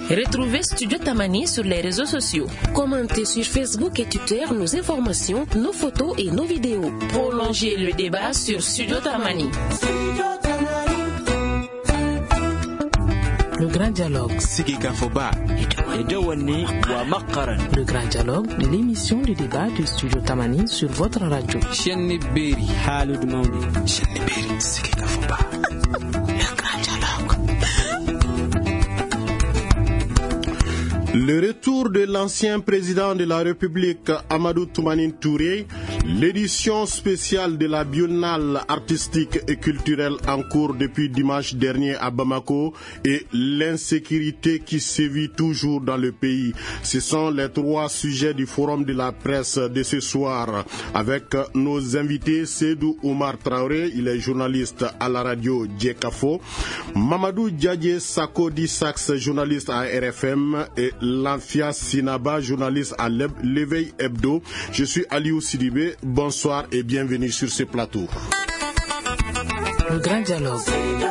Retrouvez Studio Tamani sur les réseaux sociaux. Commentez sur Facebook et Twitter nos informations, nos photos et nos vidéos. Prolongez le débat sur Studio Tamani. Le grand dialogue. Le grand dialogue, l'émission de débat de Studio Tamani sur votre radio. Le grand dialogue. Le retour de l'ancien président de la République, Amadou Toumani Touré, l'édition spéciale de la Biennale artistique et culturelle en cours depuis dimanche dernier à Bamako et l'insécurité qui sévit toujours dans le pays. Ce sont les trois sujets du forum de la presse de ce soir avec nos invités Seydou Oumar Traoré, il est journaliste à la radio Djekafo, Mamadou Djadje Sakodi Sax, journaliste à RFM et Lanfia Sinaba, journaliste à l'Éveil Hebdo. Je suis Aliou Sidibé. Bonsoir et bienvenue sur ce plateau. Le grand dialogue.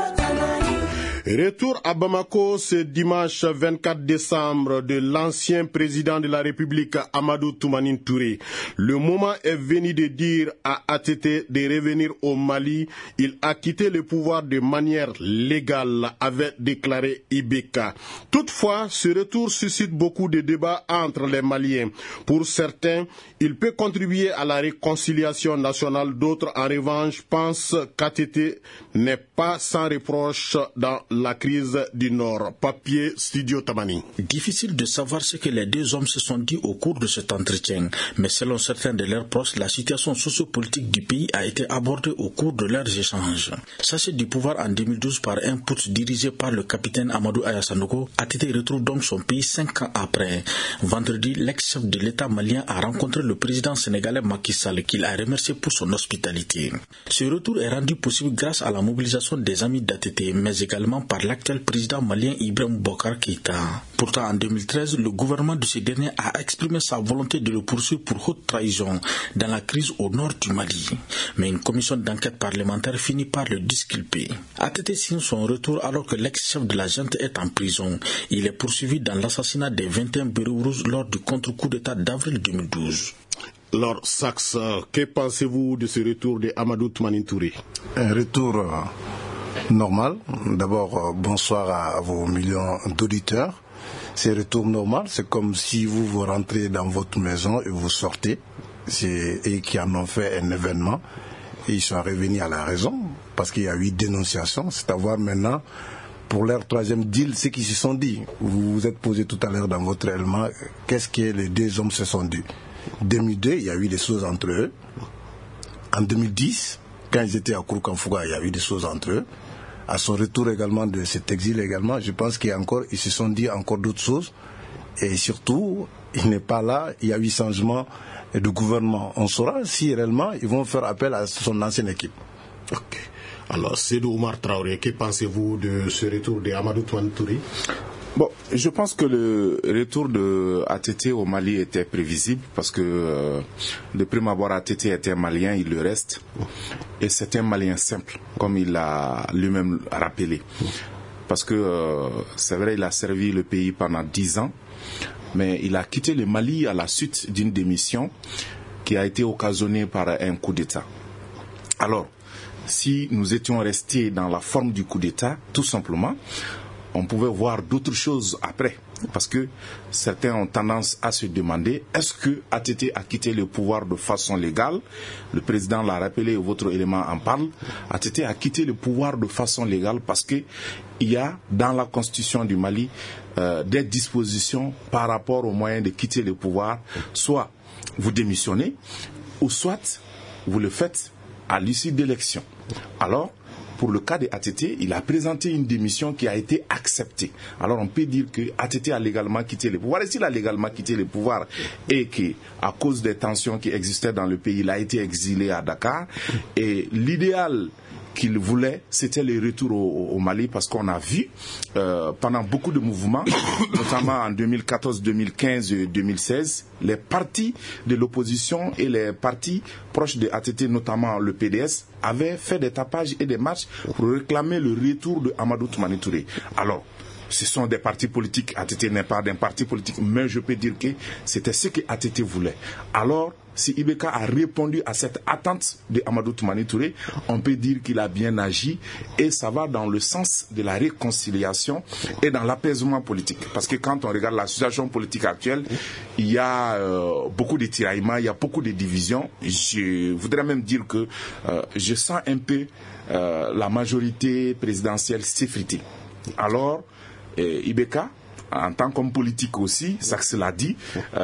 Retour à Bamako ce dimanche 24 décembre de l'ancien président de la République Amadou Toumani Touré. Le moment est venu de dire à ATT de revenir au Mali. Il a quitté le pouvoir de manière légale, avait déclaré Ibeka. Toutefois, ce retour suscite beaucoup de débats entre les Maliens. Pour certains, il peut contribuer à la réconciliation nationale. D'autres, en revanche, pensent qu'ATT n'est pas sans reproche dans la crise du Nord. Papier Studio Tamani. Difficile de savoir ce que les deux hommes se sont dit au cours de cet entretien, mais selon certains de leurs proches, la situation sociopolitique du pays a été abordée au cours de leurs échanges. Chassé du pouvoir en 2012 par un putsch dirigé par le capitaine Amadou Aya Sanogo, ATT retrouve donc son pays 5 ans après. Vendredi, l'ex-chef de l'État malien a rencontré le président sénégalais Macky Sall, qu'il a remercié pour son hospitalité. Ce retour est rendu possible grâce à la mobilisation des amis d'ATT, mais également par l'actuel président malien Ibrahim Boubacar Keïta. Pourtant, en 2013, le gouvernement de ce dernier a exprimé sa volonté de le poursuivre pour haute trahison dans la crise au nord du Mali. Mais une commission d'enquête parlementaire finit par le disculper. ATT signe son retour alors que l'ex-chef de la junte est en prison. Il est poursuivi dans l'assassinat des 21 Bérets Rouges lors du contre-coup d'État d'avril 2012. Alors, Sax, que pensez-vous de ce retour de Amadou Toumani Touré? Un retour normal. D'abord, bonsoir à vos millions d'auditeurs. C'est un retour normal. C'est comme si vous rentrez dans votre maison et vous sortez. Et qui en ont fait un événement. Et ils sont revenus à la raison parce qu'il y a eu dénonciation. C'est à voir maintenant pour leur troisième deal ce qu'ils se sont dit. Vous vous êtes posé tout à l'heure dans votre élément. Qu'est-ce que les deux hommes se sont dit? En 2002, il y a eu des choses entre eux. En 2010, quand ils étaient à Kouroukanfouga, il y a eu des choses entre eux. À son retour également de cet exil également, je pense qu'ils se sont dit encore d'autres choses. Et surtout, il n'est pas là, il y a eu changement de gouvernement. On saura si réellement ils vont faire appel à son ancienne équipe. Ok. Alors, Seydou Oumar Traoré, que pensez-vous de ce retour de Amadou Toumani Touré? Bon, je pense que le retour de ATT au Mali était prévisible parce que de prime abord ATT était malien, il le reste, et c'est un Malien simple, comme il l'a lui-même rappelé. Parce que c'est vrai, il a servi le pays pendant 10 ans, mais il a quitté le Mali à la suite d'une démission qui a été occasionnée par un coup d'État. Alors, si nous étions restés dans la forme du coup d'État, tout simplement, on pouvait voir d'autres choses après. Parce que certains ont tendance à se demander, est-ce que ATT a quitté le pouvoir de façon légale? Le président l'a rappelé, votre élément en parle. ATT a quitté le pouvoir de façon légale parce qu'il y a dans la constitution du Mali des dispositions par rapport au moyen de quitter le pouvoir. Soit vous démissionnez, ou soit vous le faites à l'issue d'élections. Alors, pour le cas de ATT, il a présenté une démission qui a été acceptée. Alors on peut dire que ATT a légalement quitté le pouvoir. Et s'il a légalement quitté le pouvoir et qu'à cause des tensions qui existaient dans le pays, il a été exilé à Dakar, et l'idéal qu'il voulait, c'était le retour au Mali, parce qu'on a vu pendant beaucoup de mouvements, notamment en 2014, 2015 et 2016, les partis de l'opposition et les partis proches de ATT, notamment le PDS, avaient fait des tapages et des marches pour réclamer le retour de Amadou Toumani Touré. Alors, ce sont des partis politiques. ATT n'est pas d'un parti politique, mais je peux dire que c'était ce que ATT voulait. Alors, si IBK a répondu à cette attente de Amadou Toumani Touré, on peut dire qu'il a bien agi et ça va dans le sens de la réconciliation et dans l'apaisement politique. Parce que quand on regarde la situation politique actuelle, il y a beaucoup de tiraillements, il y a beaucoup de divisions. Je voudrais même dire que je sens un peu la majorité présidentielle s'effriter. Alors, IBK, en tant qu'homme politique aussi, ça l'a dit,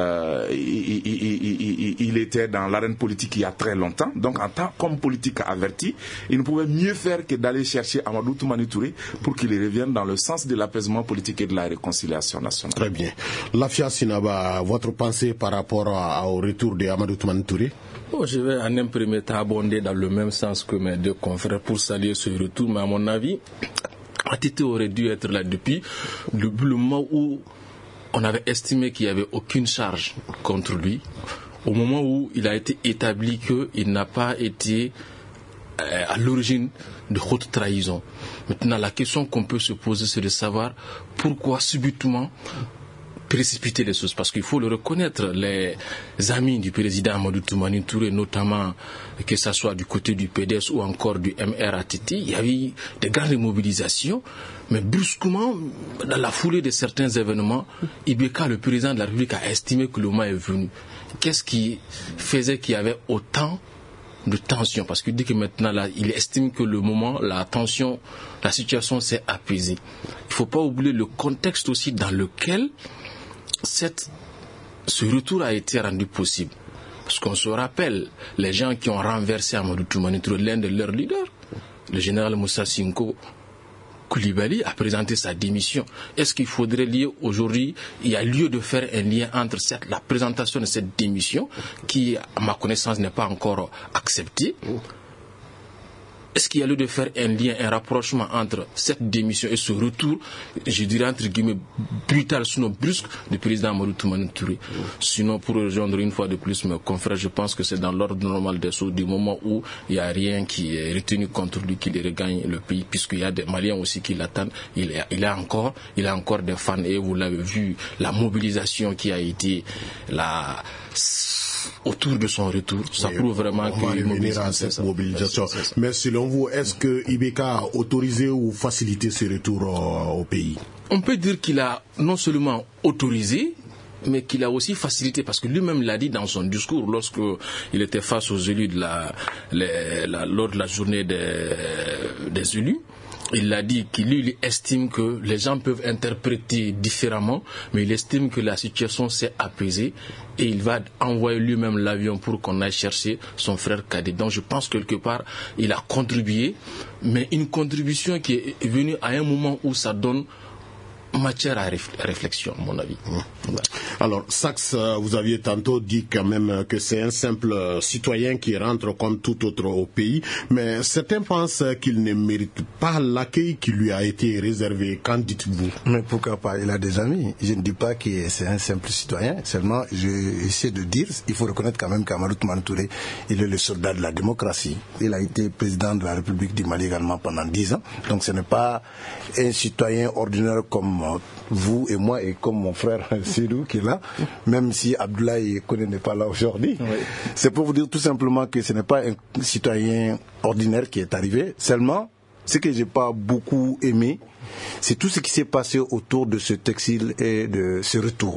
il était dans l'arène politique il y a très longtemps. Donc en tant qu'homme politique averti, il ne pouvait mieux faire que d'aller chercher Amadou Toumani Touré pour qu'il revienne dans le sens de l'apaisement politique et de la réconciliation nationale. Très bien. Lafia Sinaba, votre pensée par rapport au retour de Amadou Toumani Touré? Je vais en un premier temps abonder dans le même sens que mes deux confrères pour saluer ce retour, mais à mon avis, ATT aurait dû être là depuis le moment où on avait estimé qu'il n'y avait aucune charge contre lui, au moment où il a été établi qu'il n'a pas été à l'origine de haute trahison. Maintenant, la question qu'on peut se poser, c'est de savoir pourquoi subitement précipiter les choses, parce qu'il faut le reconnaître, les amis du président Amadou Toumani Touré, notamment que ce soit du côté du PDS ou encore du MRATT, il y avait des grandes mobilisations, mais brusquement, dans la foulée de certains événements, IBK, le président de la République, a estimé que le moment est venu. Qu'est-ce qui faisait qu'il y avait autant de tension? Parce qu'il dit que maintenant, là, il estime que le moment, la tension, la situation s'est apaisée. Il ne faut pas oublier le contexte aussi dans lequel ce retour a été rendu possible. Parce qu'on se rappelle, les gens qui ont renversé Amadou Toumani Touré, l'un de leurs leaders, le général Moussa Sinko Koulibaly, a présenté sa démission. Est-ce qu'il faudrait lier aujourd'hui, il y a lieu de faire un lien entre la présentation de cette démission, qui, à ma connaissance, n'est pas encore acceptée? Est-ce qu'il y a lieu de faire un lien, un rapprochement entre cette démission et ce retour, je dirais entre guillemets, brutal, sinon brusque, du président Amadou Toumani Touré? Sinon, pour rejoindre une fois de plus mes confrères, je pense que c'est dans l'ordre normal des choses, du moment où il n'y a rien qui est retenu contre lui, qu'il regagne le pays, puisqu'il y a des Maliens aussi qui l'attendent. Il a encore des fans, et vous l'avez vu, la mobilisation qui a été autour de son retour, ça prouve vraiment qu'il y a cette mobilisation. Mais selon vous, est-ce que IBK a autorisé ou facilité ce retour au pays? On peut dire qu'il a non seulement autorisé, mais qu'il a aussi facilité, parce que lui-même l'a dit dans son discours lorsqu'il était face aux élus lors de la journée des élus. Il a dit qu'il estime que les gens peuvent interpréter différemment, mais il estime que la situation s'est apaisée et il va envoyer lui-même l'avion pour qu'on aille chercher son frère cadet. Donc je pense quelque part, il a contribué, mais une contribution qui est venue à un moment où ça donne matière à réflexion, à mon avis. Alors, Sax, vous aviez tantôt dit quand même que c'est un simple citoyen qui rentre comme tout autre au pays, mais certains pensent qu'il ne mérite pas l'accueil qui lui a été réservé. Qu'en dites-vous? Mais pourquoi pas? Il a des amis. Je ne dis pas que c'est un simple citoyen, seulement j'essaie de dire, il faut reconnaître quand même qu'Amadou Toumani Touré, il est le soldat de la démocratie. Il a été président de la République du Mali également pendant 10 ans, donc ce n'est pas un citoyen ordinaire comme vous et moi et comme mon frère Sidou qui est là, même si Abdoulaye Koné n'est pas là aujourd'hui. Oui. C'est pour vous dire tout simplement que ce n'est pas un citoyen ordinaire qui est arrivé. Seulement, ce que j'ai pas beaucoup aimé, c'est tout ce qui s'est passé autour de ce exil et de ce retour.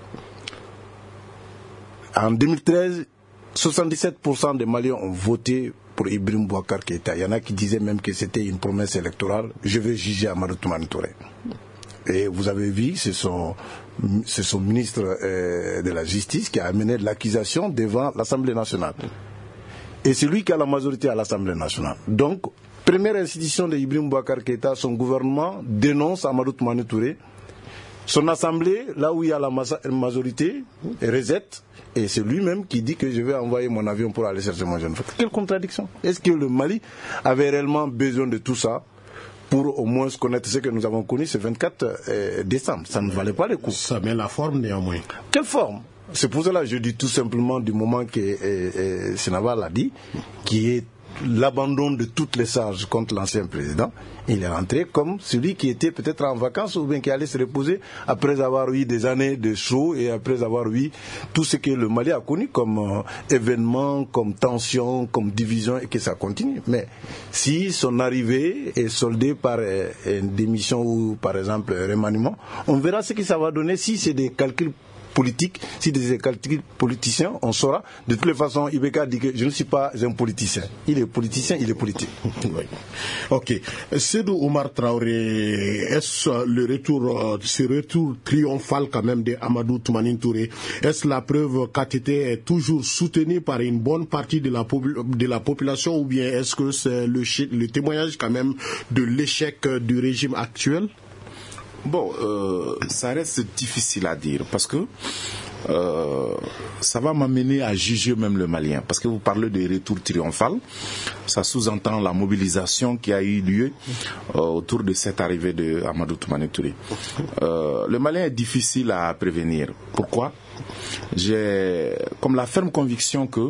En 2013, 77% des Maliens ont voté pour Ibrahim Boubacar Keïta. Il y en a qui disaient même que c'était une promesse électorale. Je vais juger Amadou Toumani Touré. Et vous avez vu, c'est son ministre de la Justice qui a amené l'accusation devant l'Assemblée nationale. Et c'est lui qui a la majorité à l'Assemblée nationale. Donc, première institution de Ibrahim Boubacar Keïta, son gouvernement dénonce Amadou Toumani Touré. Son assemblée, là où il y a la majorité, rejette. Et c'est lui-même qui dit que je vais envoyer mon avion pour aller chercher mon jeune frère. Quelle contradiction! Est-ce que le Mali avait réellement besoin de tout ça pour au moins connaître ce que nous avons connu ce 24 décembre? Ça ne valait pas le coup. Ça met la forme néanmoins. Quelle forme? C'est pour cela que je dis tout simplement du moment que Sénava l'a dit, qui est l'abandon de toutes les charges contre l'ancien président, il est rentré comme celui qui était peut-être en vacances ou bien qui allait se reposer après avoir eu des années de chaud et après avoir eu tout ce que le Mali a connu comme événement, comme tension, comme division et que ça continue. Mais si son arrivée est soldée par une démission ou par exemple un remaniement, on verra ce que ça va donner. Si c'est des calculs politique, si des calculs politiciens, on saura. De toutes les façons, Ibeka dit que je ne suis pas un politicien. Il est politicien, il est politique. Oui. Ok. Sédou Oumar Traoré, est-ce ce retour triomphal quand même de Amadou Toumani Touré, est-ce la preuve qu'ATT est toujours soutenu par une bonne partie de la population ou bien est-ce que c'est le témoignage quand même de l'échec du régime actuel? Bon, ça reste difficile à dire parce que ça va m'amener à juger même le Malien. Parce que vous parlez de retour triomphal, ça sous-entend la mobilisation qui a eu lieu autour de cette arrivée de Amadou Toumani Touré. Le Malien est difficile à prévenir. Pourquoi? J'ai comme la ferme conviction que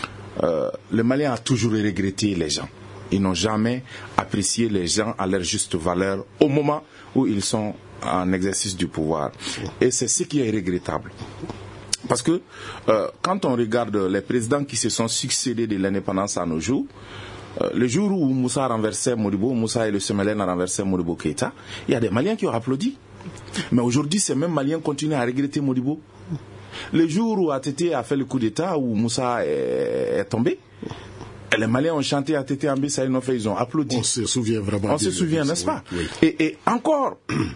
le Malien a toujours regretté les gens. Ils n'ont jamais apprécié les gens à leur juste valeur au moment où ils sont en exercice du pouvoir. Et c'est ce qui est regrettable. Parce que quand on regarde les présidents qui se sont succédés de l'indépendance à nos jours, le jour où Moussa renversait Modibo, Moussa et le Semelen a renversé Modibo Keïta, il y a des Maliens qui ont applaudi. Mais aujourd'hui, ces mêmes Maliens continuent à regretter Modibo. Le jour où ATT a fait le coup d'État, où Moussa est tombé, les Maliens ont chanté ATT en Bissa, ils ont applaudi. On se souvient vraiment. On se souvient, n'est-ce pas? Oui. Et encore,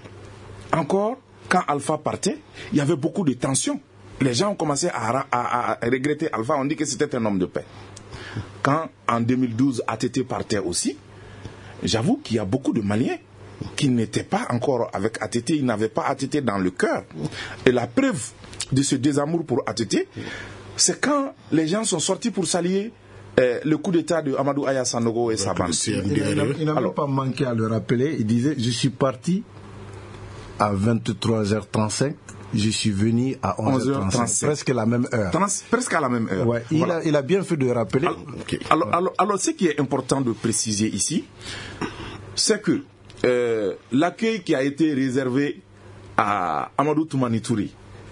quand Alpha partait, il y avait beaucoup de tensions. Les gens ont commencé à regretter Alpha, on dit que c'était un homme de paix. Quand en 2012 ATT partait aussi, j'avoue qu'il y a beaucoup de Maliens qui n'étaient pas encore avec ATT, ils n'avaient pas ATT dans le cœur. Et la preuve de ce désamour pour ATT, c'est quand les gens sont sortis pour s'allier le coup d'état de Amadou Aya Sanogo et sa bande. Il n'a pas manqué à le rappeler. Il disait: je suis parti à 23h35, je suis venu à 11h35, presque la même heure. Presque à la même heure. Ouais, voilà. il a bien fait de rappeler. Alors, ce qui est important de préciser ici, c'est que l'accueil qui a été réservé à Amadou Toumani Touré,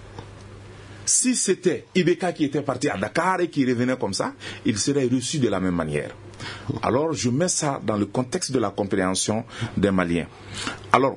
si c'était Ibeka qui était parti à Dakar et qui revenait comme ça, il serait reçu de la même manière. Alors, je mets ça dans le contexte de la compréhension des Maliens. Alors,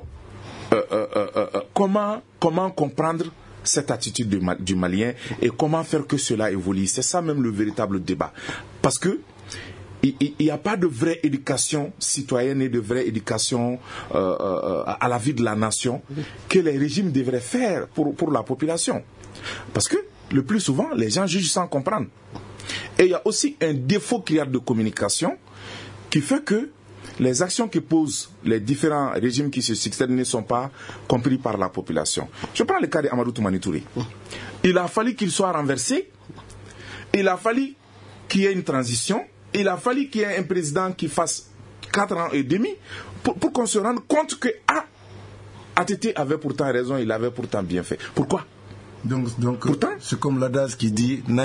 comment comprendre cette attitude du Malien et comment faire que cela évolue? C'est ça même le véritable débat. Parce que il n'y a pas de vraie éducation citoyenne et de vraie éducation à la vie de la nation que les régimes devraient faire pour la population. Parce que le plus souvent, les gens jugent sans comprendre. Et il y a aussi un défaut criard de communication qui fait que les actions que posent les différents régimes qui se succèdent ne sont pas compris par la population. Je prends le cas d'Amadou Toumani Touré. Il a fallu qu'il soit renversé, il a fallu qu'il y ait une transition, il a fallu qu'il y ait un président qui fasse 4 ans et demi pour qu'on se rende compte que ATT avait pourtant raison, il avait pourtant bien fait. Pourquoi? Donc pourtant, c'est comme l'adage qui dit non,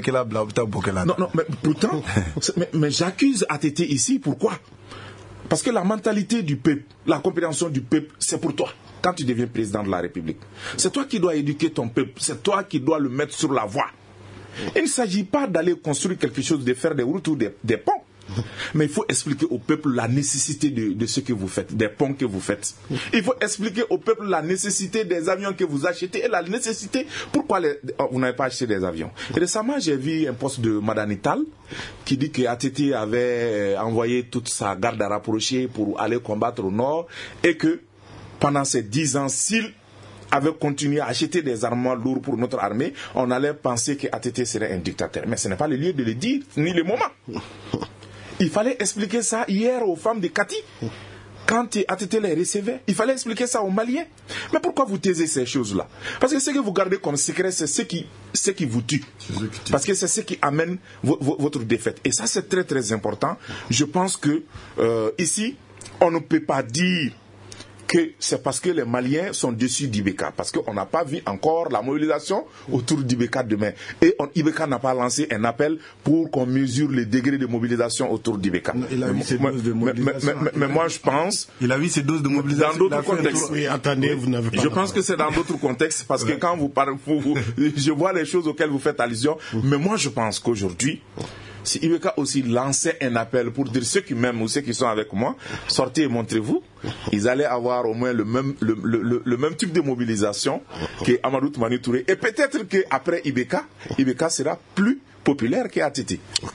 mais pourtant, mais j'accuse ATT ici, pourquoi? Parce que la mentalité du peuple, la compréhension du peuple, c'est pour toi, quand tu deviens président de la République. C'est toi qui dois éduquer ton peuple, c'est toi qui dois le mettre sur la voie. Il ne s'agit pas d'aller construire quelque chose, de faire des routes ou des ponts. Mais il faut expliquer au peuple la nécessité de ce que vous faites, des ponts que vous faites. Il faut expliquer au peuple la nécessité des avions que vous achetez et la nécessité pourquoi vous n'avez pas acheté des avions. Et récemment, j'ai vu un post de Madame Ital qui dit que ATT avait envoyé toute sa garde rapprochée pour aller combattre au nord et que pendant ces 10 ans, s'il avait continué à acheter des armements lourds pour notre armée, on allait penser que ATT serait un dictateur. Mais ce n'est pas le lieu de le dire, ni le moment. Il fallait expliquer ça hier aux femmes de Kati. Quand ATT les recevait, il fallait expliquer ça aux Maliens. Mais pourquoi vous taisez ces choses-là? Parce que ce que vous gardez comme secret, c'est ce qui vous tue. Parce que c'est ce qui amène votre défaite. Et ça, c'est très très important. Je pense que ici, on ne peut pas dire que c'est parce que les Maliens sont déçus d'Ibeka, parce qu'on n'a pas vu encore la mobilisation autour d'Ibeka demain. Et Ibeka n'a pas lancé un appel pour qu'on mesure les degrés de mobilisation autour d'Ibeka. Il a vu ses doses de mobilisation. Mais moi, je pense... Il a vu ses doses de mobilisation. Dans d'autres contextes. Oui, attendez, vous n'avez pas... Je pense que c'est dans d'autres contextes, parce que quand vous parlez... je vois les choses auxquelles vous faites allusion, mais moi, je pense qu'aujourd'hui... Si Ibeka aussi lançait un appel pour dire ceux qui m'aiment ou ceux qui sont avec moi, sortez et montrez-vous, ils allaient avoir au moins le même type de mobilisation que Amadou Toumani Touré. Et peut-être qu'après Ibeka sera plus populaire qu'ATT.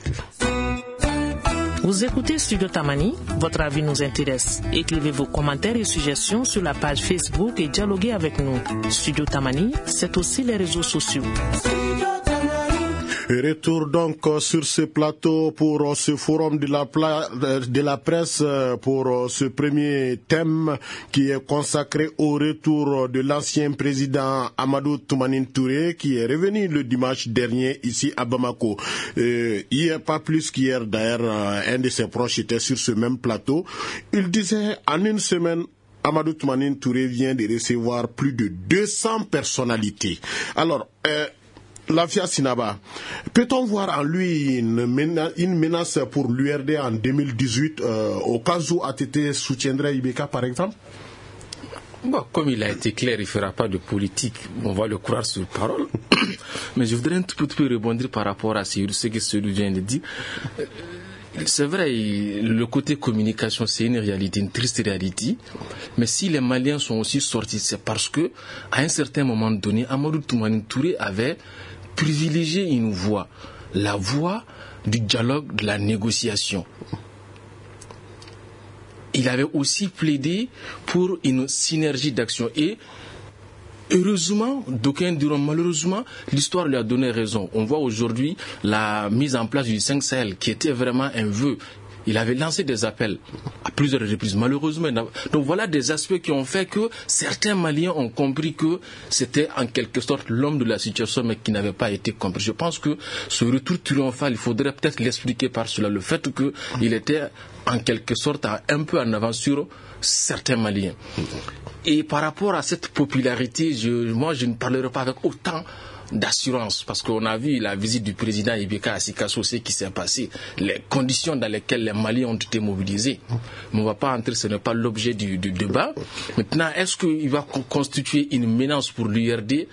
Vous écoutez Studio Tamani, votre avis nous intéresse. Écrivez vos commentaires et suggestions sur la page Facebook et dialoguez avec nous. Studio Tamani, c'est aussi les réseaux sociaux. Retour donc sur ce plateau pour ce forum de la presse pour ce premier thème qui est consacré au retour de l'ancien président Amadou Toumani Touré qui est revenu le dimanche dernier ici à Bamako. Hier, pas plus qu'hier d'ailleurs, un de ses proches était sur ce même plateau. Il disait en une semaine, Amadou Toumani Touré vient de recevoir plus de 200 personnalités. Alors, Lafia Sinaba, peut-on voir en lui une menace pour l'URD en 2018 au cas où ATT soutiendrait Ibeka par exemple? Bon, comme il a été clair, il ne fera pas de politique, on va le croire sur parole. Mais je voudrais un tout petit peu rebondir par rapport à ce que celui vient de dire. C'est vrai, le côté communication, c'est une réalité, une triste réalité. Mais si les Maliens sont aussi sortis, c'est parce que, à un certain moment donné, Amadou Toumani Touré avait privilégié une voie, la voie du dialogue, de la négociation. Il avait aussi plaidé pour une synergie d'action et heureusement, d'aucuns diront malheureusement, l'histoire lui a donné raison. On voit aujourd'hui la mise en place du 5 Sahel qui était vraiment un vœu. Il avait lancé des appels à plusieurs reprises, malheureusement. Donc voilà des aspects qui ont fait que certains Maliens ont compris que c'était en quelque sorte l'homme de la situation, mais qui n'avait pas été compris. Je pense que ce retour triomphal, il faudrait peut-être l'expliquer par cela. Le fait qu'il était en quelque sorte un peu en avance sur certains Maliens. Et par rapport à cette popularité, moi je ne parlerai pas avec autant d'assurance, parce qu'on a vu la visite du président Ibeka à Sikasso, ce qui s'est passé, les conditions dans lesquelles les Maliens ont été mobilisés. Mais on ne va pas entrer, ce n'est pas l'objet du débat. Maintenant, est-ce qu'il va constituer une menace pour l'URD?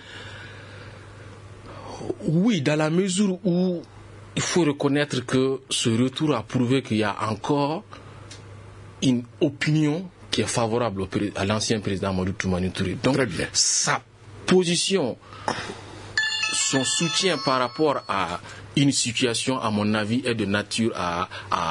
Oui, dans la mesure où il faut reconnaître que ce retour a prouvé qu'il y a encore une opinion qui est favorable à l'ancien président Amadou Toumani Touré. Donc, sa position, son soutien par rapport à une situation, à mon avis, est de nature à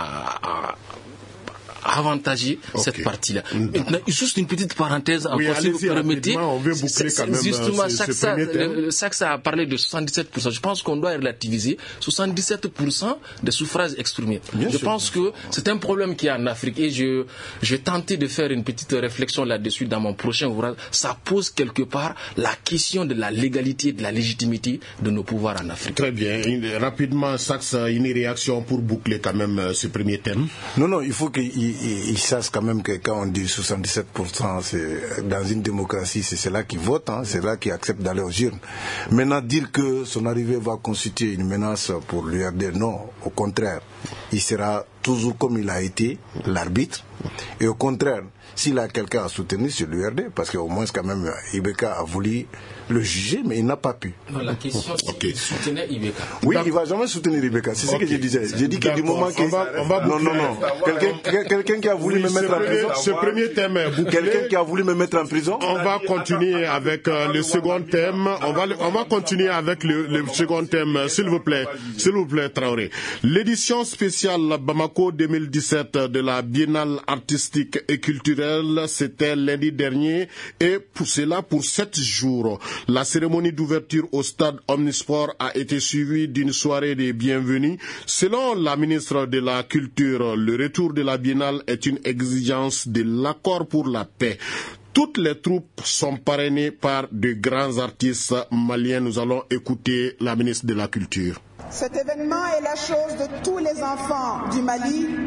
avantager cette partie-là. Maintenant, juste une petite parenthèse, encore si vous permettez. On veut boucler quand même justement, ce ça a parlé de 77%. Je pense qu'on doit relativiser 77% des suffrages exprimés. Je pense que c'est un problème qui est en Afrique et je vais tenter de faire une petite réflexion là-dessus dans mon prochain ouvrage. Ça pose quelque part la question de la légalité, de la légitimité de nos pouvoirs en Afrique. Très bien. Rapidement, Sax, une réaction pour boucler quand même ce premier thème. Non, il faut qu'ils sachent quand même que quand on dit 77%, c'est, dans une démocratie, c'est ceux-là qui votent, c'est là qui acceptent d'aller aux urnes. Maintenant, dire que son arrivée va constituer une menace pour l'URD, non, au contraire, il sera toujours comme il a été, l'arbitre, et au contraire, s'il a quelqu'un à soutenir sur l'URD, parce qu'au moins quand même Ibeka a voulu le juger, mais il n'a pas pu. Non, la question c'est qu'il soutenait Ibeka. Oui, il ne va jamais soutenir Ibeka, c'est ce que je disais. J'ai dit que du moment qu'il... Non. Quelqu'un qui a voulu me mettre en prison... Ce premier thème est bouclé. Quelqu'un qui a voulu me mettre en prison... On va continuer avec le second thème. On va continuer avec le second thème, s'il vous plaît, Traoré. L'édition spéciale Bamako 2017 de la Biennale artistique et culturelle, c'était lundi dernier et pour 7 jours. La cérémonie d'ouverture au stade Omnisport a été suivie d'une soirée de bienvenue. Selon la ministre de la Culture, le retour de la Biennale est une exigence de l'accord pour la paix. Toutes les troupes sont parrainées par de grands artistes maliens. Nous allons écouter la ministre de la Culture. Cet événement est la chose de tous les enfants du Mali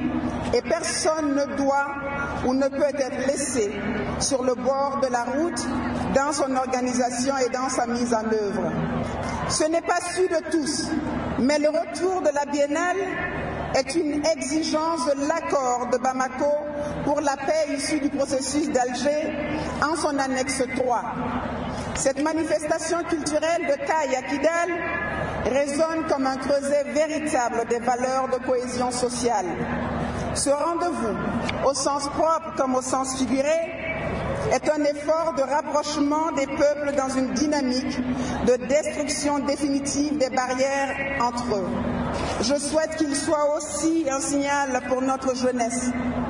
et personne ne doit ou ne peut être laissé sur le bord de la route dans son organisation et dans sa mise en œuvre. Ce n'est pas su de tous, mais le retour de la Biennale est une exigence de l'accord de Bamako pour la paix issue du processus d'Alger en son annexe 3. Cette manifestation culturelle de taille à Kidal résonne comme un creuset véritable des valeurs de cohésion sociale. Ce rendez-vous, au sens propre comme au sens figuré, est un effort de rapprochement des peuples dans une dynamique de destruction définitive des barrières entre eux. Je souhaite qu'il soit aussi un signal pour notre jeunesse.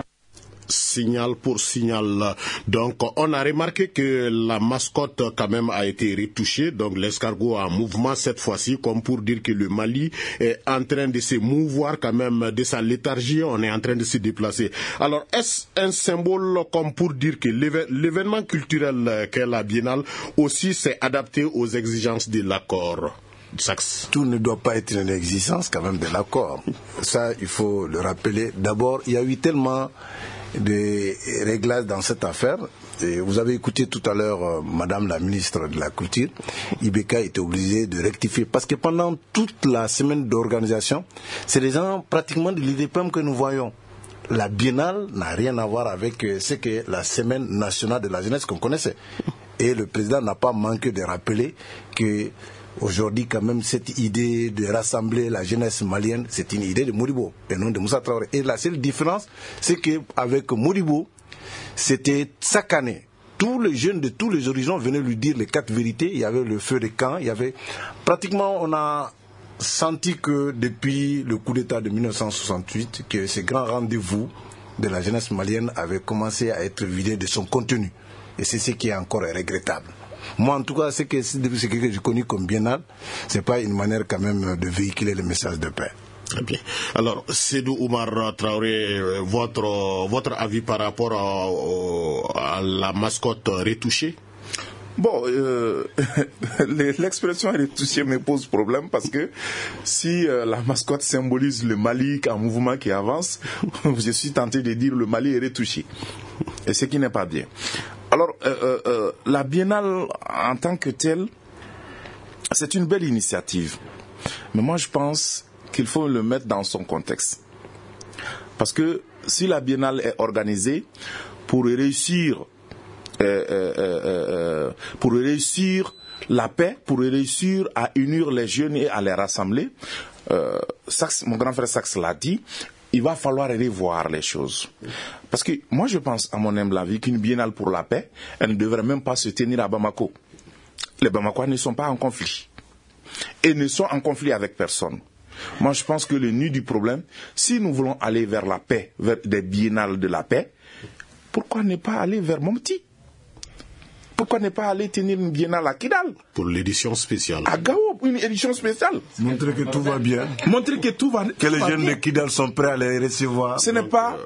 Signal pour signal. Donc, on a remarqué que la mascotte quand même a été retouchée. Donc, l'escargot en mouvement cette fois-ci, comme pour dire que le Mali est en train de se mouvoir quand même de sa léthargie. On est en train de se déplacer. Alors, est-ce un symbole comme pour dire que l'événement culturel qu'est la Biennale aussi s'est adapté aux exigences de l'accord? Saxe. Tout ne doit pas être une exigence quand même de l'accord. Ça, il faut le rappeler. D'abord, il y a eu tellement de réglages dans cette affaire. Et vous avez écouté tout à l'heure Madame la ministre de la Culture. Ibeka était obligée de rectifier parce que pendant toute la semaine d'organisation, c'est les gens pratiquement de l'IDPM que nous voyons. La Biennale n'a rien à voir avec ce que la semaine nationale de la jeunesse qu'on connaissait. Et le président n'a pas manqué de rappeler que aujourd'hui, quand même, cette idée de rassembler la jeunesse malienne, c'est une idée de Modibo et non de Moussa Traoré. Et la seule différence, c'est qu'avec Modibo, c'était chaque année. Tous les jeunes de tous les horizons venaient lui dire les 4 vérités. Il y avait le feu de camp, il y avait... Pratiquement, on a senti que depuis le coup d'État de 1968, que ce grand rendez-vous de la jeunesse malienne avait commencé à être vidé de son contenu. Et c'est ce qui est encore regrettable. Moi, en tout cas, c'est que j'ai connu comme Biennale, c'est pas une manière quand même de véhiculer le message de paix. Très bien. Alors, Sédou Oumar Traoré, votre avis par rapport à la mascotte retouchée? Bon, l'expression retouchée me pose problème parce que si la mascotte symbolise le Mali en mouvement qui avance, je suis tenté de dire le Mali est retouché. Et ce qui n'est pas bien. Alors, la Biennale en tant que telle, c'est une belle initiative. Mais moi, je pense qu'il faut le mettre dans son contexte. Parce que si la Biennale est organisée pour réussir la paix, pour réussir à unir les jeunes et à les rassembler, mon grand frère Saxe l'a dit, il va falloir revoir les choses. Parce que moi je pense, à mon humble avis, qu'une biennale pour la paix, elle ne devrait même pas se tenir à Bamako. Les Bamakois ne sont pas en conflit. Et ne sont en conflit avec personne. Moi je pense que le nid du problème, si nous voulons aller vers la paix, vers des biennales de la paix, pourquoi ne pas aller vers Mopti? Pourquoi ne pas aller tenir une biennale à Kidal? Pour l'édition spéciale. À Gao, une édition spéciale. Montrer que tout va bien. Montrer que tout va bien. Que les jeunes de Kidal sont prêts à les recevoir. Ce n'est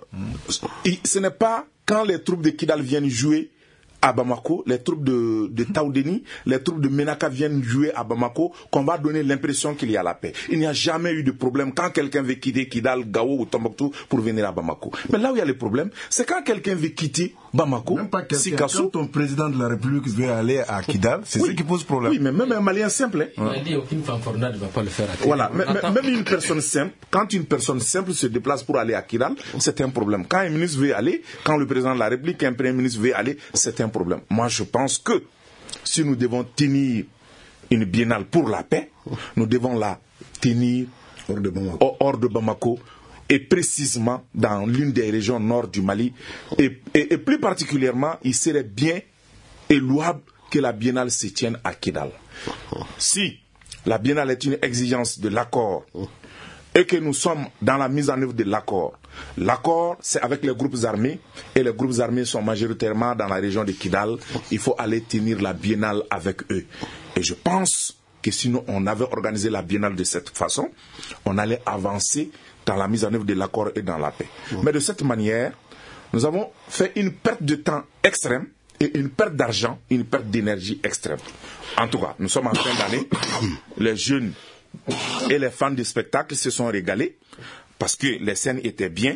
pas quand les troupes de Kidal viennent jouer à Bamako, les troupes de Taoudeni, les troupes de Menaka viennent jouer à Bamako, qu'on va donner l'impression qu'il y a la paix. Il n'y a jamais eu de problème quand quelqu'un veut quitter Kidal, Gao ou Tombouctou pour venir à Bamako. Mais là où il y a le problème, c'est quand quelqu'un veut quitter Bamako, Sikasso. Quand ton président de la République veut aller à Kidal, c'est ce qui pose problème. Oui, mais même un Malien simple. Il a dit aucune fanfaronnade ne va pas le faire à Kidal. Voilà, même une personne simple, quand une personne simple se déplace pour aller à Kidal, c'est un problème. Quand un ministre veut aller, quand le président de la République, un premier ministre veut aller, c'est un problème. Moi, je pense que si nous devons tenir une biennale pour la paix, nous devons la tenir hors de Bamako et précisément dans l'une des régions nord du Mali. Et plus particulièrement, il serait bien et louable que la biennale se tienne à Kidal. Si la biennale est une exigence de l'accord et que nous sommes dans la mise en œuvre de l'accord, l'accord c'est avec les groupes armés et les groupes armés sont majoritairement dans la région de Kidal, il faut aller tenir la biennale avec eux. Et je pense que si on avait organisé la biennale de cette façon, on allait avancer dans la mise en œuvre de l'accord et dans la paix. Mais de cette manière, nous avons fait une perte de temps extrême et une perte d'argent, une perte d'énergie extrême. En tout cas, nous sommes en fin d'année, les jeunes et les fans de spectacle se sont régalés parce que les scènes étaient bien,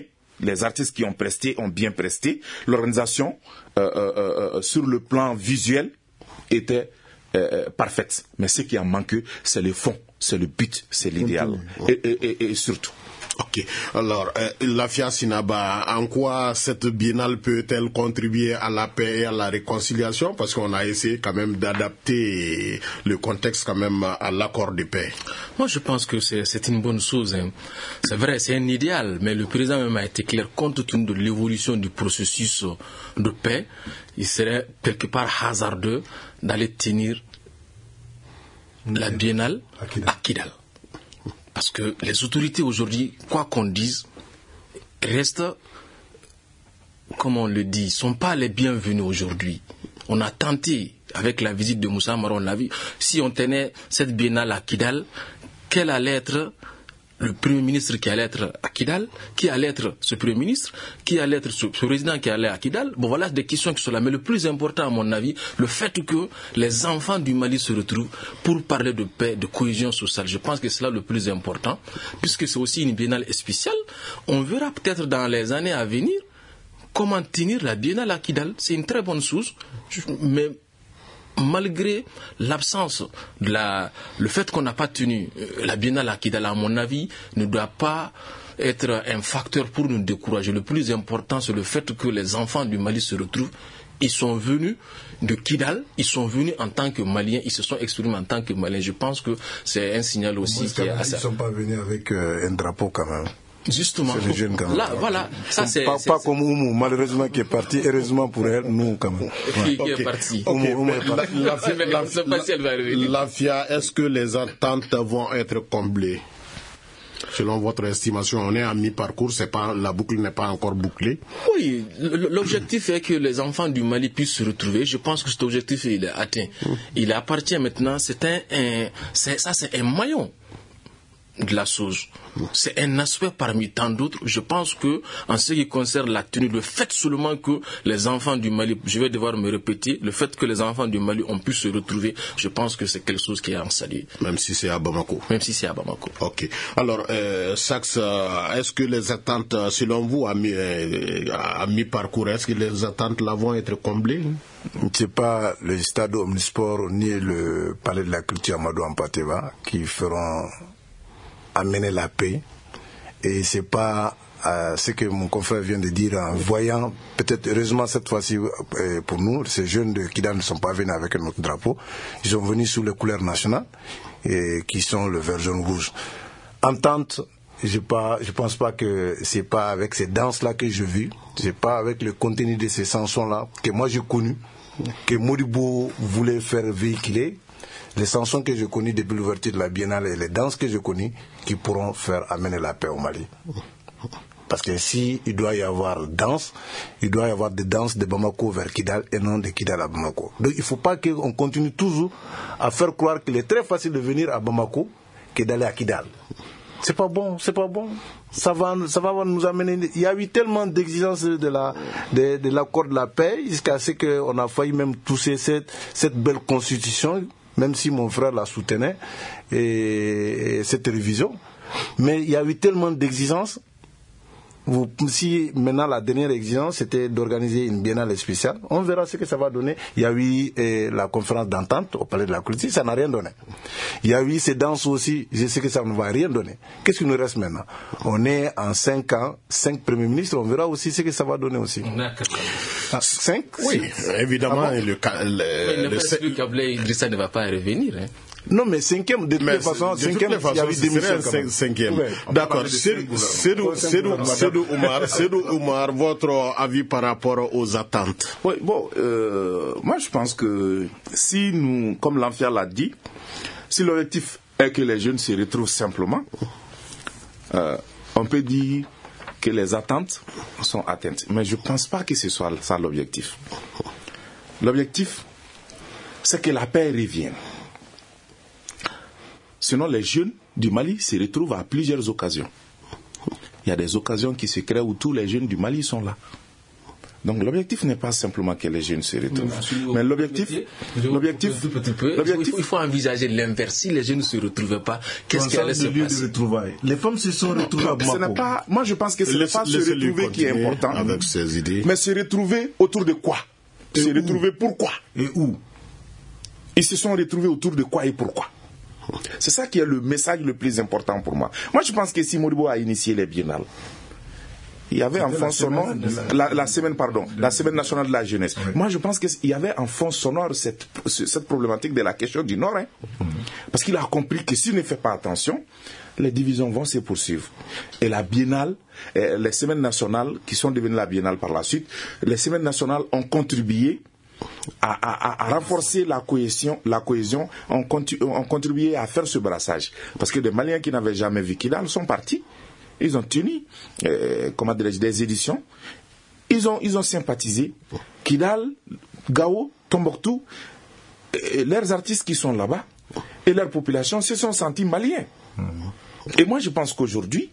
les artistes qui ont presté ont bien presté. L'organisation, sur le plan visuel, était parfaite. Mais ce qui a manqué, c'est le fond, c'est le but, c'est l'idéal. Et surtout. Ok. Alors, Lafia Sinaba, en quoi cette biennale peut-elle contribuer à la paix et à la réconciliation? Parce qu'on a essayé quand même d'adapter le contexte quand même à l'accord de paix. Moi, je pense que c'est une bonne chose. Hein. C'est vrai, c'est un idéal, mais le président même a été clair, compte tenu de l'évolution du processus de paix, il serait quelque part hasardeux d'aller tenir la biennale à Kidal. Parce que les autorités aujourd'hui, quoi qu'on dise, restent, comme on le dit, sont pas les bienvenus aujourd'hui. On a tenté, avec la visite de Moussa Mara, on l'a vu, si on tenait cette biennale à Kidal, quel allait être le Premier ministre qui allait être à Kidal, qui allait être ce Premier ministre, qui allait être ce président qui allait à Kidal. Bon, voilà des questions qui sont là. Mais le plus important, à mon avis, le fait que les enfants du Mali se retrouvent pour parler de paix, de cohésion sociale. Je pense que c'est là le plus important, puisque c'est aussi une biennale spéciale. On verra peut-être dans les années à venir comment tenir la biennale à Kidal. C'est une très bonne chose, mais malgré l'absence le fait qu'on n'a pas tenu la biennale à Kidal, à mon avis, ne doit pas être un facteur pour nous décourager. Le plus important, c'est le fait que les enfants du Mali se retrouvent. Ils sont venus de Kidal, ils sont venus en tant que Maliens, ils se sont exprimés en tant que Maliens. Je pense que c'est un signal aussi qui est assez... Ils ne sont pas venus avec un drapeau quand même. Justement, c'est les jeunes quand même. Là, voilà, ça c'est pas comme Oumou, malheureusement qui est parti. Heureusement pour elle, nous quand même. Qui est parti. Oumou est parti. Lafia, est-ce que les attentes vont être comblées? Selon votre estimation, on est à mi-parcours, la boucle n'est pas encore bouclée. Oui, l'objectif est que les enfants du Mali puissent se retrouver. Je pense que cet objectif il est atteint. Il appartient maintenant. C'est un maillon de la chose. C'est un aspect parmi tant d'autres. Je pense que, en ce qui concerne la tenue, le fait seulement que les enfants du Mali, je vais devoir me répéter, le fait que les enfants du Mali ont pu se retrouver, je pense que c'est quelque chose qui est en salut. Même si c'est à Bamako. Même si c'est à Bamako. Ok. Alors, Sax, est-ce que les attentes, selon vous, à mi-parcours, est-ce que les attentes là vont être comblées? C'est pas le stade Omnisport ni le palais de la culture Amadou Ampateba qui feront amener la paix, et c'est pas ce que mon confrère vient de dire en voyant, peut-être heureusement cette fois-ci pour nous, ces jeunes de Kidal ne sont pas venus avec notre drapeau, ils sont venus sous les couleurs nationales qui sont le vert jaune rouge. Entente, je pense pas que c'est pas avec ces danses-là que j'ai vu, c'est pas avec le contenu de ces chansons-là que moi j'ai connu, que Modibo voulait faire véhiculer. Les chansons que je connais depuis l'ouverture de la Biennale et les danses que je connais qui pourront faire amener la paix au Mali. Parce que si il doit y avoir danse, il doit y avoir des danses de Bamako vers Kidal et non de Kidal à Bamako. Donc il ne faut pas qu'on continue toujours à faire croire qu'il est très facile de venir à Bamako que d'aller à Kidal. C'est pas bon. Ça va nous amener. Il y a eu tellement d'exigences de l'accord de la paix jusqu'à ce qu'on a failli même toucher cette belle constitution. Même si mon frère la soutenait, et cette révision. Mais il y a eu tellement d'exigences. Si maintenant la dernière exigence c'était d'organiser une biennale spéciale, on verra ce que ça va donner. Il y a eu la conférence d'entente au palais de la culture, ça n'a rien donné. Il y a eu ces danses aussi, je sais que ça ne va rien donner. Qu'est-ce qu'il nous reste maintenant? On est en 5 ans, 5 premiers ministres, on verra aussi ce que ça va donner aussi. 5? Oui, évidemment. Le câblé Idrissa ne va pas revenir. Hein. Non, mais 5e, de toute façon, 5e, il y avait des missions. 5e. D'accord. Sédou Oumar, votre avis par rapport aux attentes? Oui, bon, moi je pense que si nous, comme Lafia l'a dit, si l'objectif est que les jeunes se retrouvent simplement, on peut dire que les attentes sont atteintes. Mais je ne pense pas que ce soit ça l'objectif. L'objectif, c'est que la paix revienne. Sinon, les jeunes du Mali se retrouvent à plusieurs occasions. Il y a des occasions qui se créent où tous les jeunes du Mali sont là. Donc l'objectif n'est pas simplement que les jeunes se retrouvent. Mais l'objectif, il faut envisager l'inverse. Si les jeunes ne se retrouvaient pas, qu'est-ce qui allait se passer? Les femmes se sont retrouvées à Bamako. Moi je pense que ce n'est pas se retrouver qui est important, avec ses idées. Mais se retrouver autour de quoi? Se retrouver pourquoi? Et où? Ils se sont retrouvés autour de quoi et pourquoi? C'est ça qui est le message le plus important pour moi. Moi je pense que si Modibo a initié les biennales, il y avait en fond sonore la semaine nationale de la jeunesse. Oui. Moi, je pense qu'il y avait en fond sonore cette problématique de la question du Nord. Parce qu'il a compris que s'il ne fait pas attention, les divisions vont se poursuivre. Et la biennale, les semaines nationales, qui sont devenues la biennale par la suite, les semaines nationales ont contribué à renforcer la cohésion, ont contribué à faire ce brassage. Parce que des Maliens qui n'avaient jamais vu Kidal sont partis. Ils ont tenu, des éditions. Ils ont sympathisé. Kidal, Gao, Tombouctou, leurs artistes qui sont là-bas et leur population se sont sentis maliens. Et moi, je pense qu'aujourd'hui,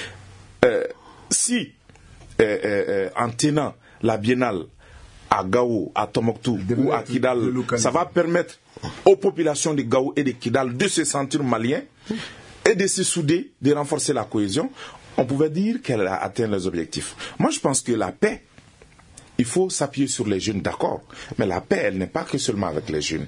si en tenant la biennale à Gao, à Tombouctou ou à Kidal, ça va permettre aux populations de Gao et de Kidal de se sentir maliens et de se souder, de renforcer la cohésion, on pouvait dire qu'elle a atteint les objectifs. Moi, je pense que la paix, il faut s'appuyer sur les jeunes, d'accord, mais la paix, elle n'est pas que seulement avec les jeunes.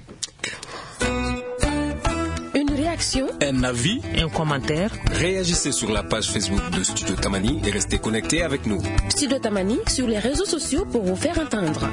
Une réaction, un avis, un commentaire. Réagissez sur la page Facebook de Studio Tamani et restez connectés avec nous. Studio Tamani sur les réseaux sociaux pour vous faire entendre.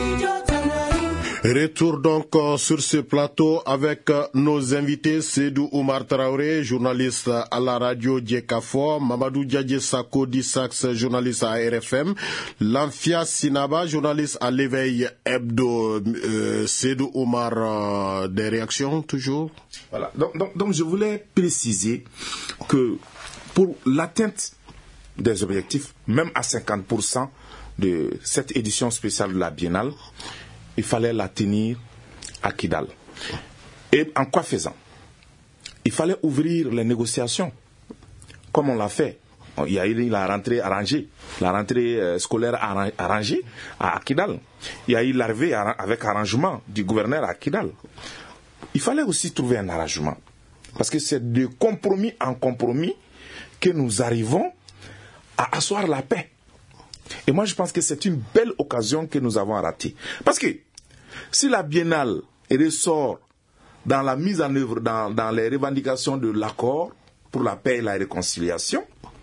Retour donc sur ce plateau avec nos invités Seydou Oumar Traoré, journaliste à la radio Djekafo, Mamadou Diadje Sako Dissax, journaliste à RFM, Lamfia Sinaba, journaliste à l'Éveil Hebdo. Seydou Oumar, des réactions toujours? Voilà. Donc je voulais préciser que pour l'atteinte des objectifs, même à 50% de cette édition spéciale de la Biennale, il fallait la tenir à Kidal. Et en quoi faisant? Il fallait ouvrir les négociations, comme on l'a fait. Il y a eu la rentrée arrangée, la rentrée scolaire arrangée à Kidal. Il y a eu l'arrivée avec arrangement du gouverneur à Kidal. Il fallait aussi trouver un arrangement. Parce que c'est de compromis en compromis que nous arrivons à asseoir la paix. Et moi, je pense que c'est une belle occasion que nous avons ratée. Parce que si la biennale ressort dans la mise en œuvre, dans les revendications de l'accord pour la paix et la réconciliation,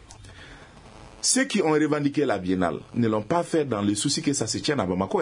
ceux qui ont revendiqué la biennale ne l'ont pas fait dans le souci que ça se tienne à Bamako.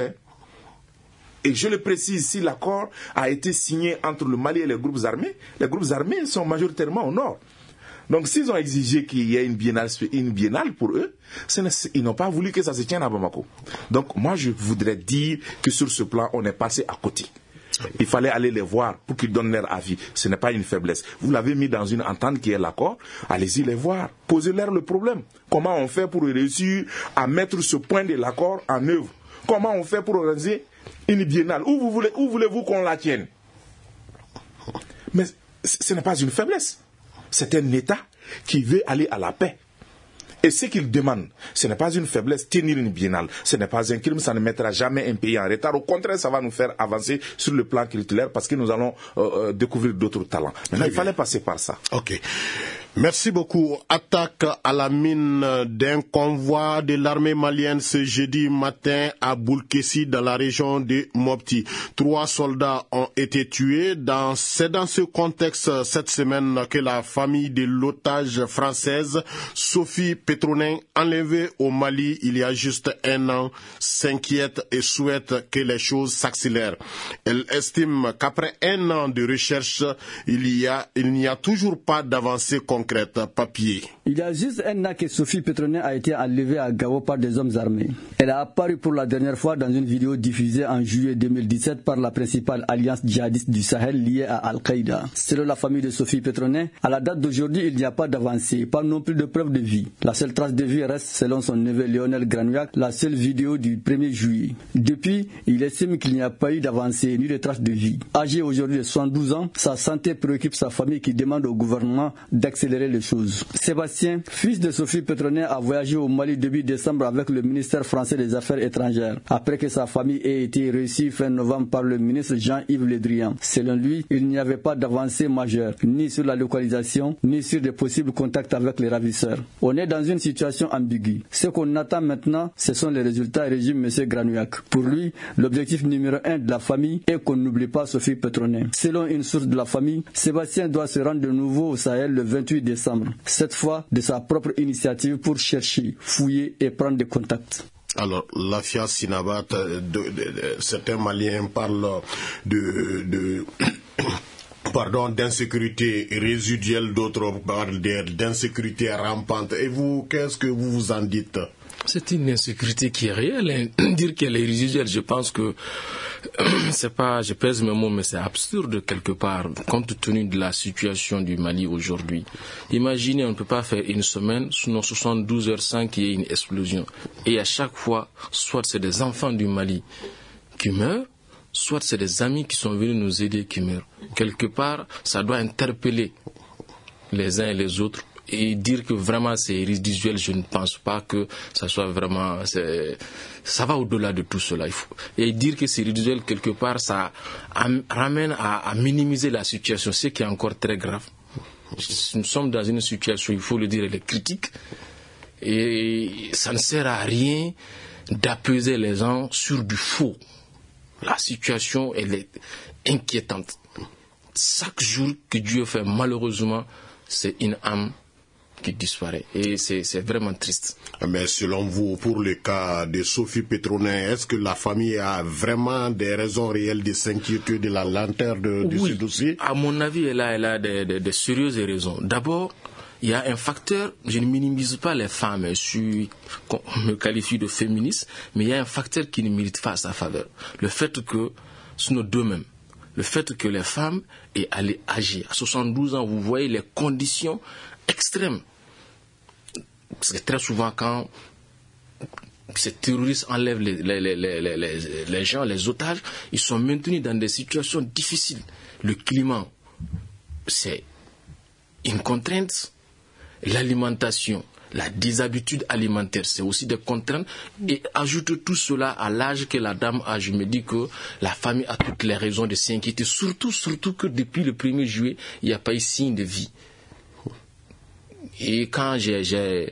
Et je le précise, si l'accord a été signé entre le Mali et les groupes armés sont majoritairement au nord. Donc s'ils ont exigé qu'il y ait une biennale pour eux, ils n'ont pas voulu que ça se tienne à Bamako. Donc moi je voudrais dire que sur ce plan, on est passé à côté. Il fallait aller les voir pour qu'ils donnent leur avis. Ce n'est pas une faiblesse. Vous l'avez mis dans une entente qui est l'accord. Allez-y les voir. Posez-leur le problème. Comment on fait pour réussir à mettre ce point de l'accord en œuvre? Comment on fait pour organiser une biennale? Où voulez-vous qu'on la tienne? Mais ce n'est pas une faiblesse. C'est un État qui veut aller à la paix. Et ce qu'il demande, ce n'est pas une faiblesse, tenir une biennale. Ce n'est pas un crime, ça ne mettra jamais un pays en retard. Au contraire, ça va nous faire avancer sur le plan culturel parce que nous allons découvrir d'autres talents. Maintenant, il fallait passer par ça. Ok. Merci beaucoup. Attaque à la mine d'un convoi de l'armée malienne ce jeudi matin à Boulkessi dans la région de Mopti. 3 soldats ont été tués. C'est dans ce contexte cette semaine que la famille de l'otage française Sophie Petronin, enlevée au Mali il y a juste 1 an, s'inquiète et souhaite que les choses s'accélèrent. Elle estime qu'après 1 an de recherche, il n'y a toujours pas d'avancée concrète. Papier. Il y a juste 1 an que Sophie Petronin a été enlevée à Gao par des hommes armés. Elle a apparu pour la dernière fois dans une vidéo diffusée en juillet 2017 par la principale alliance djihadiste du Sahel liée à Al-Qaïda. Selon la famille de Sophie Petronin, à la date d'aujourd'hui, il n'y a pas d'avancée, pas non plus de preuve de vie. La seule trace de vie reste, selon son neveu Lionel Granuac, la seule vidéo du 1er juillet. Depuis, il estime qu'il n'y a pas eu d'avancée ni de trace de vie. Âgé aujourd'hui de 72 ans, sa santé préoccupe sa famille qui demande au gouvernement d'accélérer accélérer les choses. Sébastien, fils de Sophie Petronet, a voyagé au Mali début décembre avec le ministère français des Affaires étrangères, après que sa famille ait été reçue fin novembre par le ministre Jean-Yves Le Drian. Selon lui, il n'y avait pas d'avancée majeure, ni sur la localisation, ni sur de possibles contacts avec les ravisseurs. On est dans une situation ambiguë. Ce qu'on attend maintenant, ce sont les résultats, résume M. Granouillac. Pour lui, l'objectif numéro 1 de la famille est qu'on n'oublie pas Sophie Petronet. Selon une source de la famille, Sébastien doit se rendre de nouveau au Sahel le 28 décembre, cette fois de sa propre initiative pour chercher, fouiller et prendre des contacts. Alors, Lafia Sinabat, certains Maliens parlent d'insécurité résiduelle, d'autres parlent d'insécurité rampante. Et vous, qu'est-ce que vous vous en dites? C'est une insécurité qui est réelle. Dire qu'elle est résiduelle, je pense que c'est pas, je pèse mes mots, mais c'est absurde quelque part, compte tenu de la situation du Mali aujourd'hui. Imaginez, on ne peut pas faire une semaine, sinon 72 heures sans qu'il y ait une explosion. Et à chaque fois, soit c'est des enfants du Mali qui meurent, soit c'est des amis qui sont venus nous aider qui meurent. Quelque part, ça doit interpeller les uns et les autres. Et dire que vraiment c'est résiduel, je ne pense pas que ça soit vraiment... Ça va au-delà de tout cela. Et dire que c'est résiduel quelque part, ça ramène à minimiser la situation, ce qui est encore très grave. Nous sommes dans une situation, il faut le dire, elle est critique. Et ça ne sert à rien d'apaiser les gens sur du faux. La situation, elle est inquiétante. Chaque jour que Dieu fait, malheureusement, c'est une âme qui disparaît. Et c'est vraiment triste. Mais selon vous, pour le cas de Sophie Petronet, est-ce que la famille a vraiment des raisons réelles de s'inquiéter de la lenteur de ce dossier? À mon avis, elle a des sérieuses raisons. D'abord, il y a un facteur, je ne minimise pas les femmes, on me qualifie de féministe, mais il y a un facteur qui ne milite pas à sa faveur. Le fait que, c'est nos deux mêmes, le fait que les femmes aient allé agir. À 72 ans, vous voyez les conditions extrêmes. Parce que très souvent, quand ces terroristes enlèvent les gens, les otages, ils sont maintenus dans des situations difficiles. Le climat, c'est une contrainte. L'alimentation, la déshabitude alimentaire, c'est aussi des contraintes. Et ajoute tout cela à l'âge que la dame a. Je me dis que la famille a toutes les raisons de s'inquiéter. Surtout que depuis le 1er juillet, il n'y a pas eu signe de vie. Et quand j'ai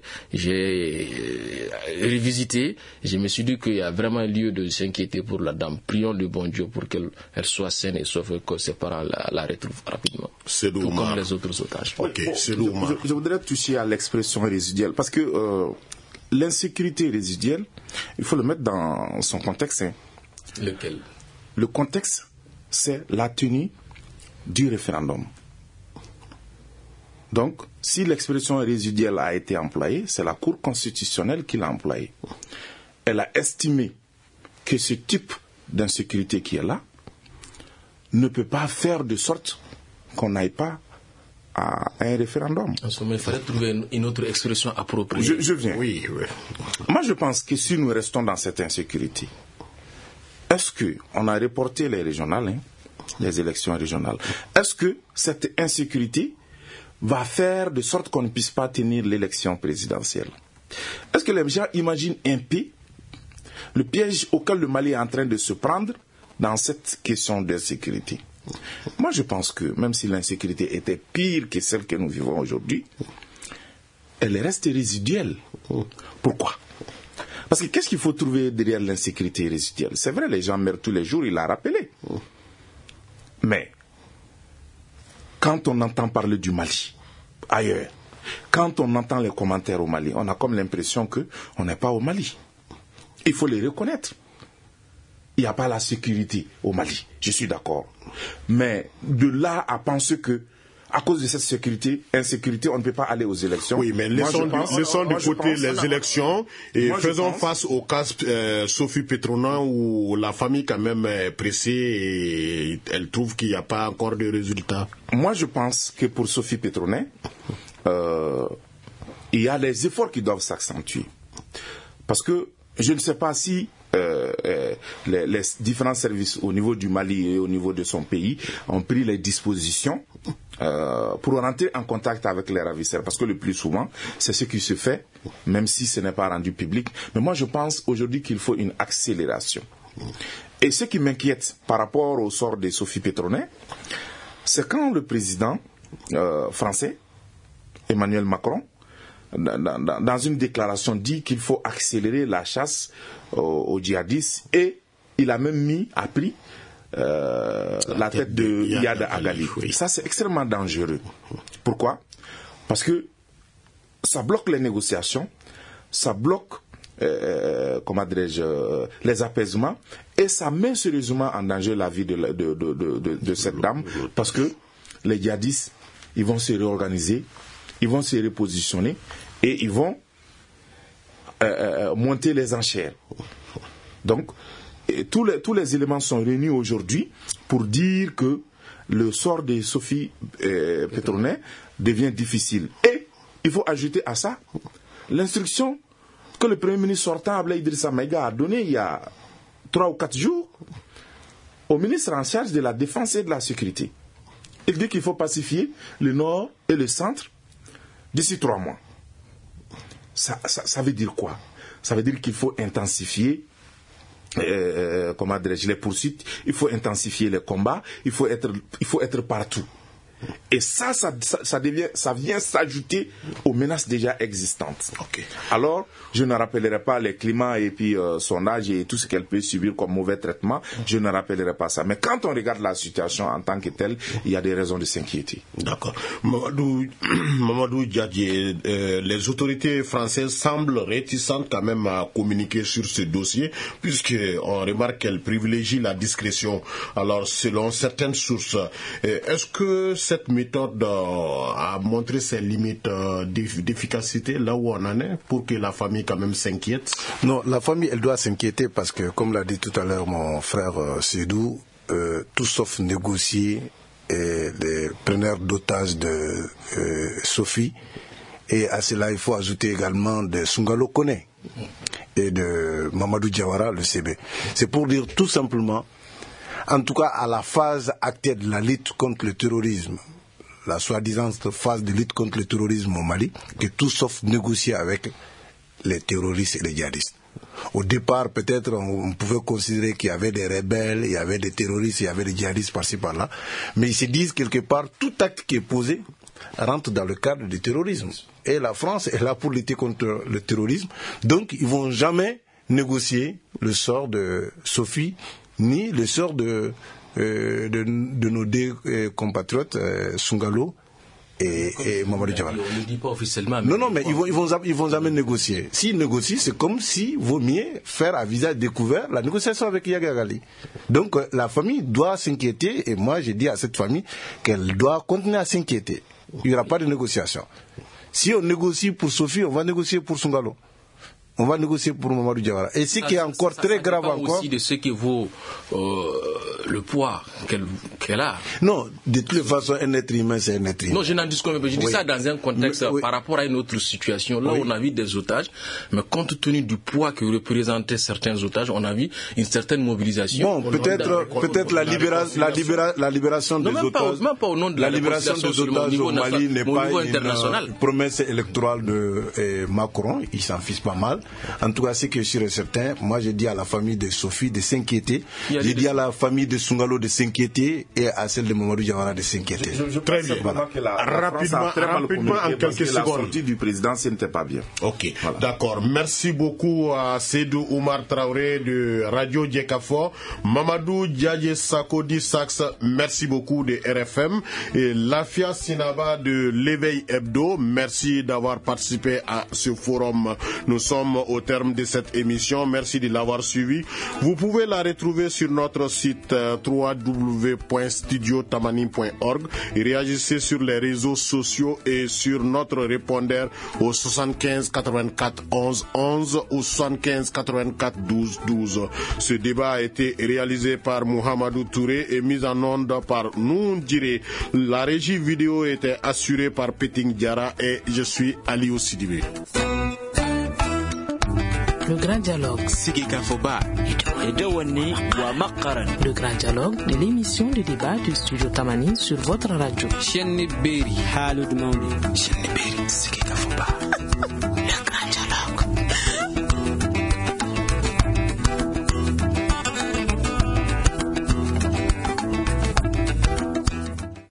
revisité, je me suis dit qu'il y a vraiment lieu de s'inquiéter pour la dame. Prions le bon Dieu pour qu'elle soit saine et sauf que ses parents la retrouvent rapidement. C'est tout comme les autres otages. Okay, je voudrais toucher à l'expression résiduelle parce que l'insécurité résiduelle, il faut le mettre dans son contexte. Lequel? Le contexte, c'est la tenue du référendum. Donc, si l'expression résiduelle a été employée, c'est la Cour constitutionnelle qui l'a employée. Elle a estimé que ce type d'insécurité qui est là ne peut pas faire de sorte qu'on n'aille pas à un référendum. En somme, il fallait trouver une autre expression appropriée. Je viens. Oui. Moi, je pense que si nous restons dans cette insécurité, est-ce qu'on a reporté les régionales, les élections régionales, est-ce que cette insécurité va faire de sorte qu'on ne puisse pas tenir l'élection présidentielle? Est-ce que les gens imaginent un peu le piège auquel le Mali est en train de se prendre dans cette question d'insécurité? Moi, je pense que même si l'insécurité était pire que celle que nous vivons aujourd'hui, elle reste résiduelle. Pourquoi? Parce que qu'est-ce qu'il faut trouver derrière l'insécurité résiduelle? C'est vrai, les gens meurent tous les jours, il l'a rappelé. Mais quand on entend parler du Mali, ailleurs, quand on entend les commentaires au Mali, on a comme l'impression qu'on n'est pas au Mali. Il faut les reconnaître. Il n'y a pas la sécurité au Mali, je suis d'accord. Mais de là à penser que, à cause de cette insécurité, on ne peut pas aller aux élections. Oui, mais laissons de côté les élections et faisons face au cas Sophie Petronet où la famille quand même est pressée et elle trouve qu'il n'y a pas encore de résultats. Moi, je pense que pour Sophie Petronet, il y a des efforts qui doivent s'accentuer. Parce que je ne sais pas si les différents services au niveau du Mali et au niveau de son pays ont pris les dispositions pour rentrer en contact avec les ravisseurs, parce que le plus souvent, c'est ce qui se fait, même si ce n'est pas rendu public. Mais moi, je pense aujourd'hui qu'il faut une accélération. Et ce qui m'inquiète par rapport au sort de Sophie Petronet, c'est quand le président français, Emmanuel Macron, dans une déclaration, dit qu'il faut accélérer la chasse aux djihadistes, et il a même pris la tête de Iyad Agali. Oui. Ça, c'est extrêmement dangereux. Pourquoi? Parce que ça bloque les négociations, ça bloque les apaisements, et ça met sérieusement en danger la vie de cette dame, parce que les djihadistes, ils vont se réorganiser, ils vont se repositionner, et ils vont monter les enchères. Donc, tous les éléments sont réunis aujourd'hui pour dire que le sort de Sophie Petronet devient difficile. Et il faut ajouter à ça l'instruction que le Premier ministre sortant, Abdoulaye Idrissa Maïga, a donnée il y a 3 ou 4 jours au ministre en charge de la Défense et de la Sécurité. Il dit qu'il faut pacifier le nord et le centre d'ici 3 mois. Ça veut dire quoi? Ça veut dire qu'il faut intensifier les poursuites, il faut intensifier les combats, il faut être partout. Et ça vient s'ajouter aux menaces déjà existantes. Okay. Alors, je ne rappellerai pas les climats et puis sondages et tout ce qu'elle peut subir comme mauvais traitement. Je ne rappellerai pas ça. Mais quand on regarde la situation en tant que telle, il y a des raisons de s'inquiéter. D'accord. Mamadou Diadje, les autorités françaises semblent réticentes quand même à communiquer sur ce dossier, puisqu'on remarque qu'elles privilégient la discrétion. Alors, selon certaines sources, est-ce que cette méthode a montré ses limites d'efficacité là où on en est, pour que la famille quand même s'inquiète? Non, la famille, elle doit s'inquiéter parce que, comme l'a dit tout à l'heure mon frère Sédou, tout sauf négocier les preneurs d'otages de Sophie, et à cela il faut ajouter également de Sungalo Kone et de Mamadou Diawara, le CB. C'est pour dire tout simplement, en tout cas à la phase actuelle de la lutte contre le terrorisme, la soi-disant phase de lutte contre le terrorisme au Mali, que tout sauf négocier avec les terroristes et les djihadistes. Au départ, peut-être, on pouvait considérer qu'il y avait des rebelles, il y avait des terroristes, il y avait des djihadistes par-ci par-là, mais ils se disent quelque part, tout acte qui est posé rentre dans le cadre du terrorisme. Et la France est là pour lutter contre le terrorisme, donc ils ne vont jamais négocier le sort de Sophie, ni le sort de nos deux compatriotes, Sungalo et Mamadou Diawara. On ne le dit pas officiellement. Non, mais ils vont jamais négocier. S'ils négocient, c'est comme si vaut mieux faire à visage découvert la négociation avec Iyad Agali. Donc la famille doit s'inquiéter, et moi j'ai dit à cette famille qu'elle doit continuer à s'inquiéter. Il n'y aura pas de négociation. Si on négocie pour Sophie, on va négocier pour Sungalo. On va négocier pour Mamadou Diawara. Et ce qui est encore très grave encore, aussi de ce qui vaut le poids qu'elle a. Non, de toutes les façons, un être humain, c'est un être humain. Non, je n'en discute pas. Je dis ça dans un contexte par rapport à une autre situation. Là, on a vu des otages, mais compte tenu du poids que représentaient certains otages, on a vu une certaine mobilisation. Bon, peut-être la libération des otages. Même pas au nom de la libération des otages au Mali n'est pas une promesse électorale de Macron. Il s'en fiche pas mal. En tout cas, ce que je suis certain, moi j'ai dit à la famille de Sophie de s'inquiéter, j'ai dit à la famille de Sungalo de s'inquiéter, et à celle de Mamadou Diawara de s'inquiéter. Très bien. Voilà. Rapidement, en quelques secondes. La sortie du président, ce n'était pas bien. Ok, voilà. D'accord. Merci beaucoup à Sédou Oumar Traoré de Radio Djekafo, Mamadou Diadje Sakodi Sax, merci beaucoup de RFM, et Lafia Sinaba de l'Éveil Hebdo, merci d'avoir participé à ce forum. Nous sommes au terme de cette émission. Merci de l'avoir suivi. Vous pouvez la retrouver sur notre site www.studiotamani.org et réagissez sur les réseaux sociaux et sur notre répondeur au 75 84 11 11 ou 75 84 12 12. Ce débat a été réalisé par Mohamedou Touré et mis en onde par Noundjire. La régie vidéo était assurée par Peting Diara et je suis Aliou Sidibé. Le grand dialogue. Le grand dialogue de l'émission de débat du Studio Tamani sur votre radio.